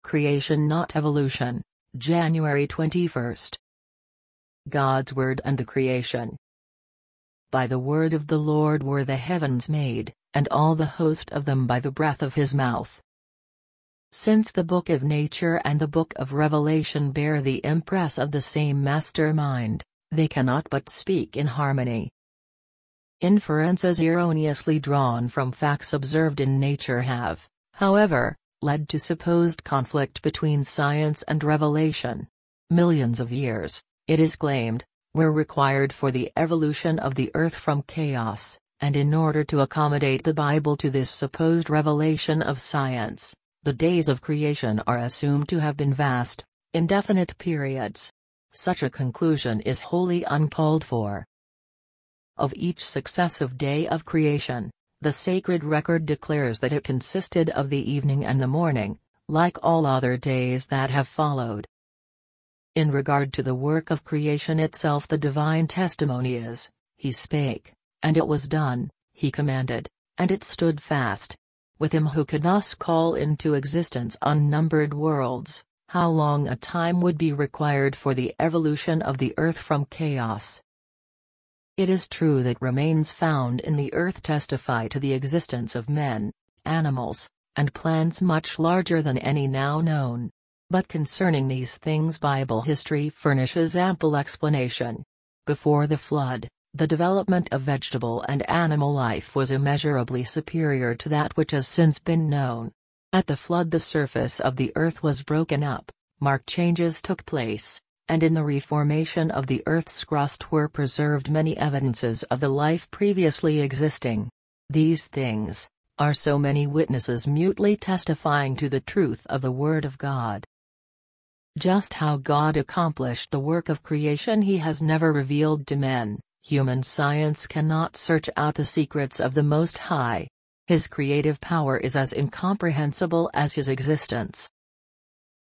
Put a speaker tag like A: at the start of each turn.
A: creation not evolution, January 21. God's Word and the Creation. By the word of the Lord were the heavens made, and all the host of them by the breath of his mouth. Since the book of nature and the book of Revelation bear the impress of the same master mind, they cannot but speak in harmony. Inferences erroneously drawn from facts observed in nature have, however, led to supposed conflict between science and revelation. Millions of years, it is claimed, were required for the evolution of the earth from chaos, and in order to accommodate the Bible to this supposed revelation of science, the days of creation are assumed to have been vast, indefinite periods. Such a conclusion is wholly uncalled for. Of each successive day of creation, the sacred record declares that it consisted of the evening and the morning, like all other days that have followed. In regard to the work of creation itself, the divine testimony is, He spake, and it was done, He commanded, and it stood fast. With Him who could thus call into existence unnumbered worlds, how long a time would be required for the evolution of the earth from chaos? It is true that remains found in the earth testify to the existence of men, animals, and plants much larger than any now known. But concerning these things Bible history furnishes ample explanation. Before the flood, the development of vegetable and animal life was immeasurably superior to that which has since been known. At the flood the surface of the earth was broken up, marked changes took place, and in the reformation of the earth's crust were preserved many evidences of the life previously existing. These things are so many witnesses mutely testifying to the truth of the Word of God. Just how God accomplished the work of creation He has never revealed to men. Human science cannot search out the secrets of the Most High. His creative power is as incomprehensible as His existence.